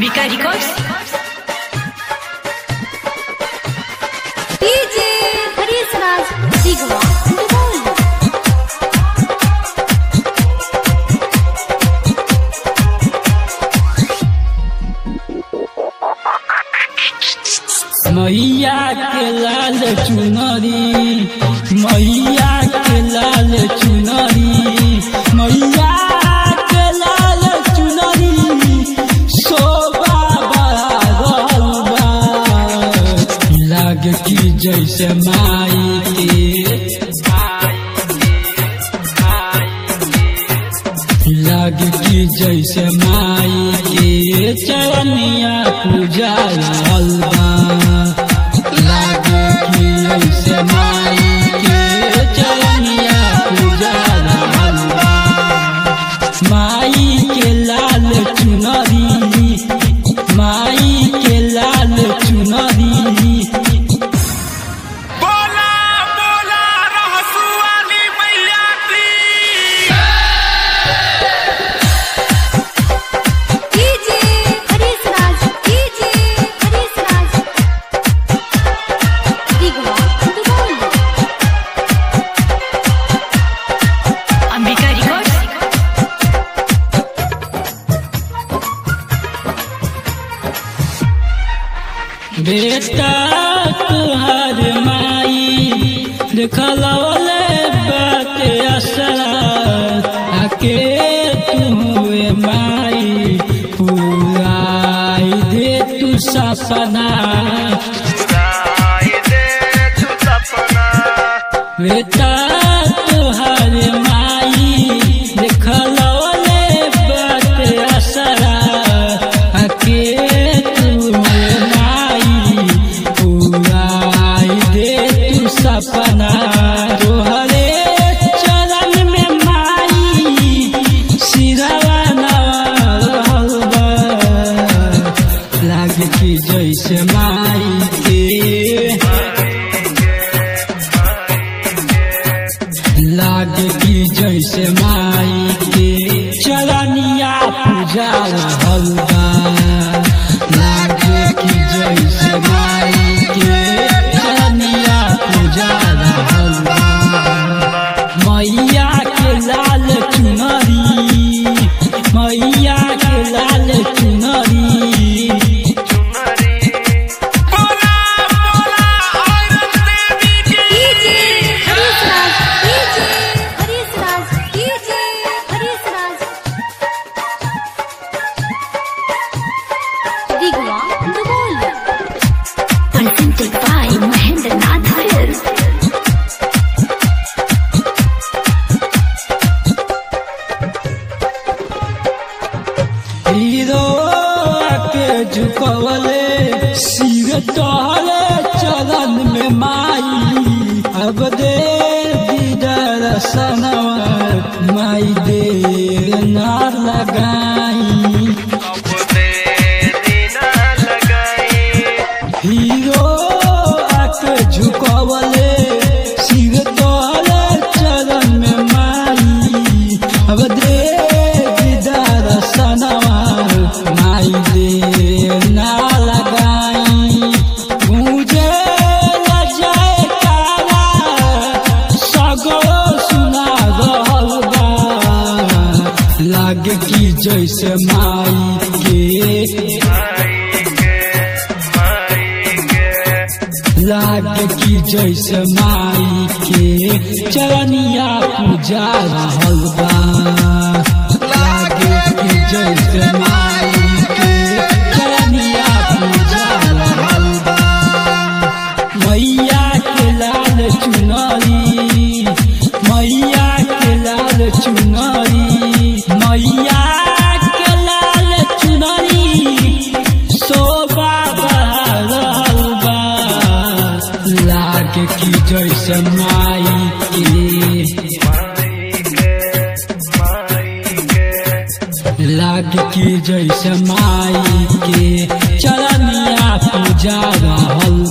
Ambika records DJ Harish Raj Digwa मैया के लाल चुनरी, मैया के लाल चुनरी, मैया के लाल चुनरी शोभा बढ़ल बा। लागे की जैसे माई के, लागे की जैसे माई के चरनिया पूजा बा। लागे की ऐसे माई के चरनिया पूजा बा। माई के लाल चुनरी, माई के लाल चुनरी, बोला बोला रहसु वाली मैया की। डीजे हरीश राज दिगवा अंबिका रिकॉर्ड्स बेटा तुहार माई देखलवले बाते असरा आके तुहे माई पुराई दे तू सपना। बेटा तुहार माई देखलवले बाते असरा आके सपना। तोहरे चरण में माई सिरवा नवल बा। लागे की जैसे माई के, लागे की जैसे माई के चरनिया पूजा रहल बा। लागे की जैसे माई के चरनिया पूजा रहल बा। मैया के लाल चुनरी, मैया के लाल चुनरी, बोला बोला औरत देवी की। DJ Harish Raj Digwa presented by Mahendra Nath Films. Hero के झुकवले सिर तोहरे चरण में माई। अब दे दीदार सनवा माई देर ना लगाई। हीरो आके झुकवले सिर तोहरे चरण में माई। अब दे दीदार सनवा माई देर ना लगाई। मुझे लजाए काला सगो सुना रहल बा। लागे की जैसे माई के, लागे की जैसे माई के चरनिया पूजा रहल बा। लागे की जैसे माई के चरनिया पूजा रहल बा। मैया के लाल चुनरी, मैया के लाल चुनरी, मैया के लाल चुनरी शोभा बढ़ल बा। लागे की जैसे माई के, लागे की जैसे माई के चरनिया पूजा रहल